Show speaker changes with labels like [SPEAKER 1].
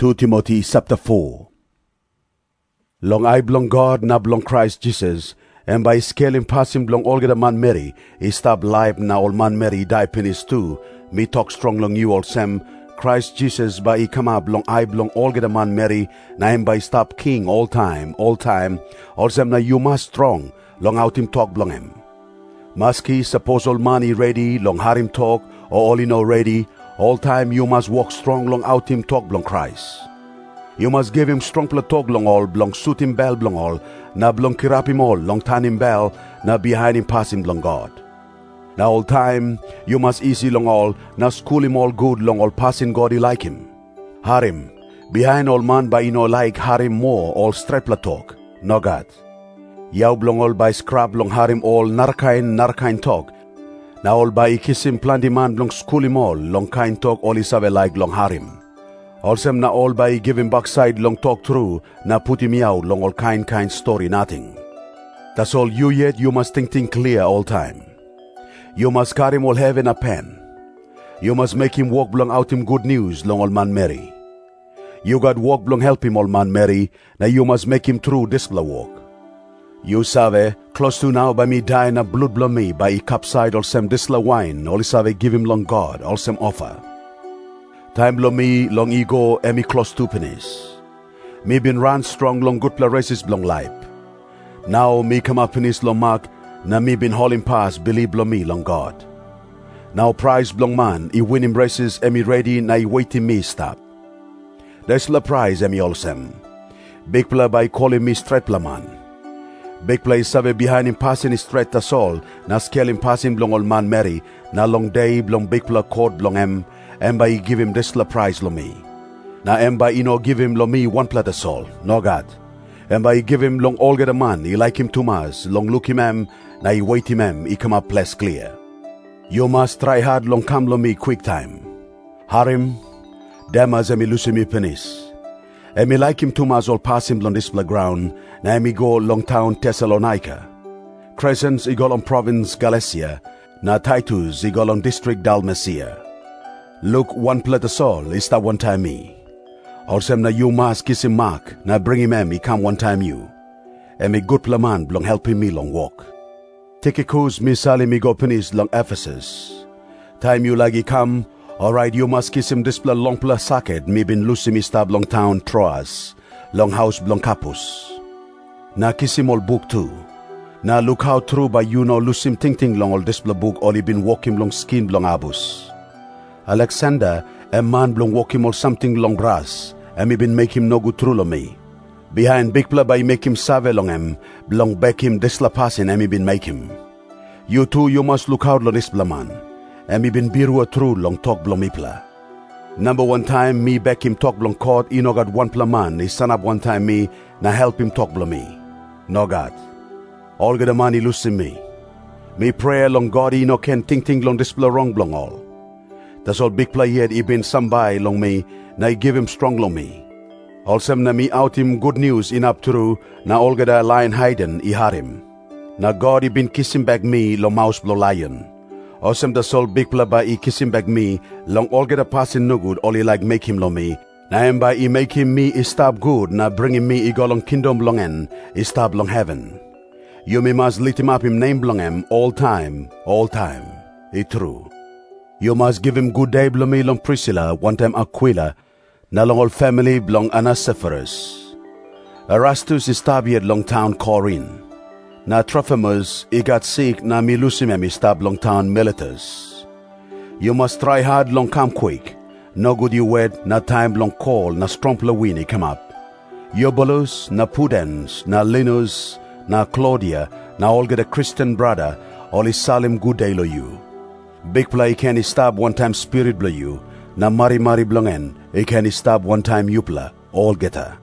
[SPEAKER 1] 2 Timothy chapter 4. Long I belong God, na belong Christ Jesus, and by scaling past him belong all the man Mary, he stop life na all man Mary die penis too. Me talk strong long you all Sam, Christ Jesus by he come up long I belong all the man Mary, na him by stop king all time, all Sam na you must strong, long out him talk belong him. Maski suppose all money ready, long har him talk, or all he know ready, all time you must walk strong long out him talk belong Christ. You must give him strong pla talk long all, belong suit him bell belong all, na belong kirap him all, long tan him bell, na behind him pass him belong God. Now all time you must easy long all, na school him all good long all passing God he like him. Har him, behind all man by no like har him more all straight pla talk, no God. Yaw belong all by scrap long har him all narkain talk. Now all by kiss him plant him man belong school him all, long kind talk all he save like long har him. Also na all by give him backside long talk through, na put him out long all kind story nothing. That's all you yet you must think clear all time. You must carry him all heaven a pen. You must make him walk belong out him good news long all man Mary. You got walk belong help him all man Mary, now you must make him through this bla walk. You save, close to now by me die na blood blow me by he capside all sem this la wine, all save give him long God, all sem offer. Time blow me long ego and me close to penis. Me been run strong long good pla races long life. Now me come up penis long mark, na me been hauling past believe blow me long God. Now prize blong man, he win him races and me ready na he waiting me stop. There's la prize and me all sem. Big pla by calling me straight pla man. Big play save behind him passing his straight as all, na scale him passing blong all man Mary, na long day blong big pla court blong em, and by give him this la prize lo me. Na em by give him lo me one plat as all, no God. And by give him long all get a man, he like him too much, long look him em, na he wait him em, he come up less clear. You must try hard long come lo me quick time. Harim, damas and me lose me penis. And me like him too much all pass him on this ground, na me go long town Thessalonica. Crescens he go on province Galatia, na Titus he go on district Dalmatia. Look one plate of soul is that one time me. Also na you must kiss him Mark, na bring him he come one time you. And me good plaman long helping me long walk. Tychicus me sali me go penis long Ephesus. Time you like he come, alright you must kiss him this pla long pla socket me been losing me stab long town Troas, long house long Capus. Na kiss him all book too. Na look how true by you know lose him ting long all this pla book all he been walking long skin long Abus. Alexander, a man blong walk him all something long brass, and me been make him no good true lo me. Behind big pla by make him save long him, blong back him this la passing and me been make him. You too you must look out lo this pla man, and me been birua true long talk blong me pla. Number one time me back him talk blong court, no got one pla man, he stand up one time me, na help him talk blong me. No God. All get the money losing me. Me pray long God no can think long this pla wrong blong all. That's all big play yet he been some by long me, na I give him strong long me. Also na me out him good news in up through, na all get a lion hidden he had him. Na God he been kissing back me long mouse blow lion. Also the soul big play by he kissing back me, long all get a passing no good, all he like make him long me. Na him by he make him me he stop good, na bring him me he go long kingdom long en, he stop long heaven. You me must lit him up him name long him all time, he true. You must give him good day blong me long Priscilla, one time Aquila, na long all family blong Anasephorus. Erastus is stab yet long town Corinth. Na Trophimus he got sick, na me lose him he stab long town Miletus. You must try hard long come quick, no good you wed, na time long call, na strong win he come up. Eubulus, na Pudens, na Linus, na Claudia, na all get a Christian brother, all is salim good day lo you. Big play can he stab one time spirit blow you, na mari blongen, he can he stab one time you pla, all get her.